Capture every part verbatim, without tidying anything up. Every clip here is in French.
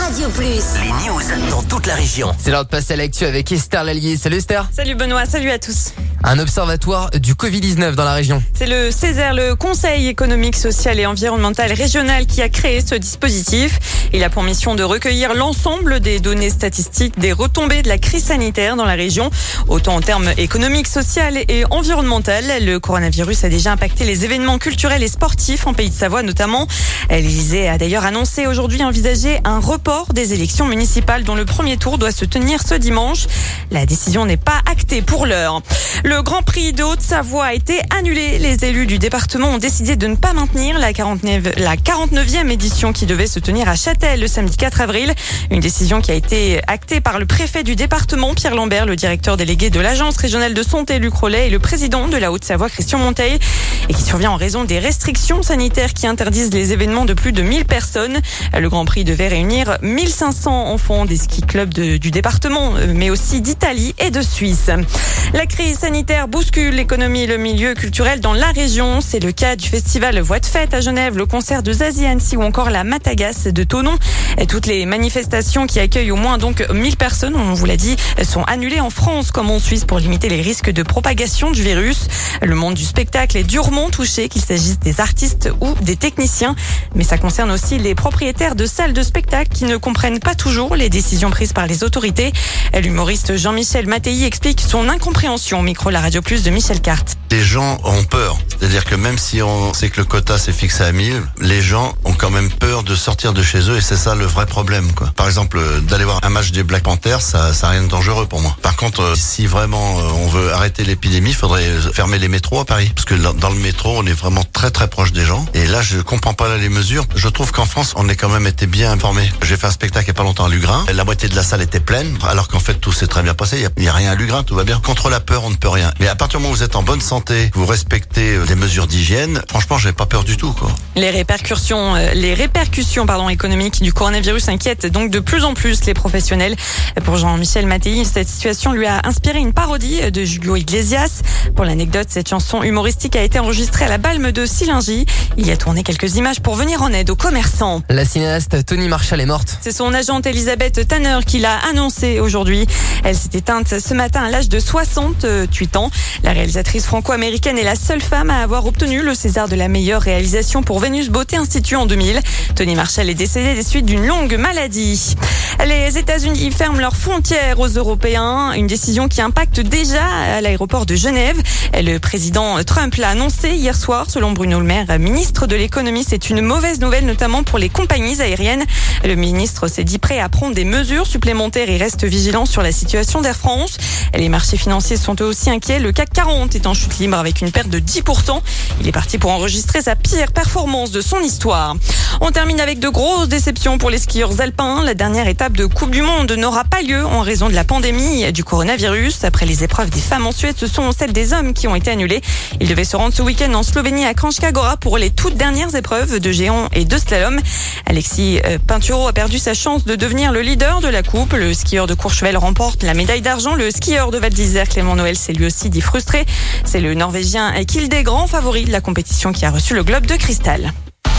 Radio Plus. Les news dans toute la région. C'est l'heure de passer à l'actu avec Esther Lallier. Salut Esther. Salut Benoît, salut à tous. Un observatoire du covid dix-neuf dans la région. C'est le Césaire, le Conseil économique, social et environnemental régional, qui a créé ce dispositif. Il a pour mission de recueillir l'ensemble des données statistiques des retombées de la crise sanitaire dans la région, autant en termes économiques, sociaux et environnementaux. Le coronavirus a déjà impacté les événements culturels et sportifs en Pays de Savoie notamment. L'Élysée a d'ailleurs annoncé aujourd'hui envisager un report des élections municipales dont le premier tour doit se tenir ce dimanche. La décision n'est pas actée pour l'heure. Le Grand Prix de Haute-Savoie a été annulé. Les élus du département ont décidé de ne pas maintenir la quarante-neuvième édition qui devait se tenir à Châtel le samedi quatre avril. Une décision qui a été actée par le préfet du département, Pierre Lambert, le directeur délégué de l'agence régionale de santé, Luc Rollet, et le président de la Haute-Savoie, Christian Monteil, et qui survient en raison des restrictions sanitaires qui interdisent les événements de plus de mille personnes. Le Grand Prix devait réunir mille cinq cents enfants des ski clubs de, du département, mais aussi d'Italie et de Suisse. La crise sanitaire bouscule l'économie et le milieu culturel dans la région. C'est le cas du festival Voix de Fête à Genève, le concert de Zazie à Annecy ou encore la Matagas de Thonon. Et toutes les manifestations qui accueillent au moins donc mille personnes, on vous l'a dit, sont annulées en France comme en Suisse pour limiter les risques de propagation du virus. Le monde du spectacle est durement touché, qu'il s'agisse des artistes ou des techniciens. Mais ça concerne aussi les propriétaires de salles de spectacle qui ne comprennent pas toujours les décisions prises par les autorités. L'humoriste Jean-Michel Mattei explique son incompréhension au micro La Radio Plus de Michel Carte. Les gens ont peur. C'est-à-dire que même si on sait que le quota s'est fixé à mille, les gens ont quand même peur de sortir de chez eux et c'est ça le vrai problème, quoi. Par exemple, d'aller voir un match des Black Panthers, ça, ça n'a rien de dangereux pour moi. Par contre, si vraiment on veut arrêter l'épidémie, il faudrait fermer les métros à Paris. Parce que dans le métro, on est vraiment très très proche des gens. Et là, je comprends pas là les mesures. Je trouve qu'en France, on est quand même été bien informés. J'ai fait un spectacle il y a pas longtemps à Lugrin. La moitié de la salle était pleine, alors qu'en fait, tout s'est très bien passé. Il y, y a rien à Lugrin, tout va bien. Contre la peur, on ne peut rien. Mais à partir du moment où vous êtes en bonne santé, vous respectez des mesures d'hygiène, franchement, j'ai pas peur du tout, quoi. Les répercussions, les répercussions, pardon, économiques du coronavirus inquiètent donc de plus en plus les professionnels. Pour Jean-Michel Mattei, cette situation lui a inspiré une parodie de Julio Iglesias. Pour l'anecdote, cette chanson humoristique a été enregistrée à la Balme de Sillingy. Il y a tourné quelques images pour venir en aide aux commerçants. La cinéaste Toni Marshall est morte. C'est son agente Elisabeth Tanner qui l'a annoncé aujourd'hui. Elle s'est éteinte ce matin à l'âge de soixante-huit ans. La réalisatrice franco-américaine est la seule femme à avoir obtenu le César de la meilleure réalisation pour Vénus Beauté Institut en deux mille. Toni Marshall est décédée des suites d'une longue maladie. Les États-Unis ferment leurs frontières aux Européens, une décision qui impacte déjà à l'aéroport de Genève. Le président Trump l'a annoncé hier soir. Selon Bruno Le Maire, ministre de l'économie, c'est une mauvaise nouvelle, notamment pour les compagnies aériennes. Le ministre s'est dit prêt à prendre des mesures supplémentaires et reste vigilant sur la situation d'Air France. Les marchés financiers sont eux aussi inquiets. Le C A C quarante est en chute libre avec une perte de dix pour cent. Il est parti pour enregistrer sa pire performance de son histoire. On termine avec de grosses déceptions pour les skieurs alpins. La dernière étape de Coupe du Monde n'aura pas lieu en raison de la pandémie du coronavirus. Après les épreuves des femmes en Suède, ce sont celles des hommes qui ont été annulées. Ils devaient se rendre ce week-end en Slovénie à Kranjska Gora pour les toutes dernières épreuves de géant et de slalom. Alexis Pinturo a perdu sa chance de devenir le leader de la coupe. Le skieur de Courchevel remporte la médaille d'argent. Le skieur de Val d'Isère, Clément Noël, s'est lui aussi dit frustré. C'est le Norvégien Kilde, grand favori de la compétition, qui a reçu le globe de cristal.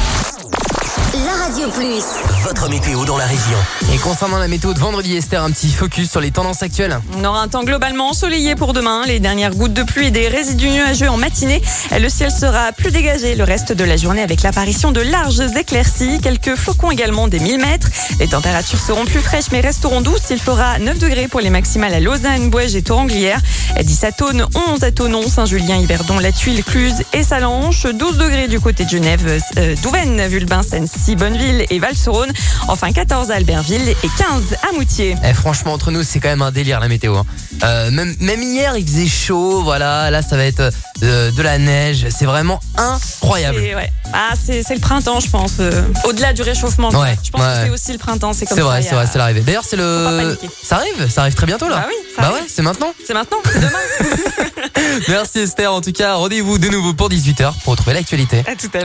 La Radio Plus. Votre météo dans la région. Et concernant la météo de vendredi, Esther, un petit focus sur les tendances actuelles. On aura un temps globalement ensoleillé pour demain. Les dernières gouttes de pluie et des résidus nuageux en matinée. Le ciel sera plus dégagé le reste de la journée avec l'apparition de larges éclaircies. Quelques flocons également des mille mètres. Les températures seront plus fraîches mais resteront douces. Il fera neuf degrés pour les maximales à Lausanne, Bouèges et Toranglière. dix à Thônes, onze à Thonon, Saint-Julien, Yverdon, La Tuile, Cluse et Salanches. douze degrés du côté de Genève, euh, Douvaine, Vulbins, Annecy, Bonneville et Val-Saône. Enfin quatorze à Albertville et quinze à Moutier. Eh, franchement, entre nous, c'est quand même un délire la météo. Hein. Euh, même, même hier, il faisait chaud. Voilà, là, ça va être euh, de la neige. C'est vraiment incroyable. C'est, ouais. Ah, c'est, c'est le printemps, je pense. Euh, au-delà du réchauffement. Ouais, je pense ouais. que c'est aussi le printemps. C'est comme c'est ça. vrai, c'est vrai, c'est l'arrivée. D'ailleurs, c'est le. Ça arrive, ça arrive très bientôt là. Bah oui. Ça bah arrive. ouais, c'est maintenant. C'est maintenant. C'est demain. Merci Esther. En tout cas, rendez-vous de nouveau pour dix-huit heures pour retrouver l'actualité. À tout à l'heure.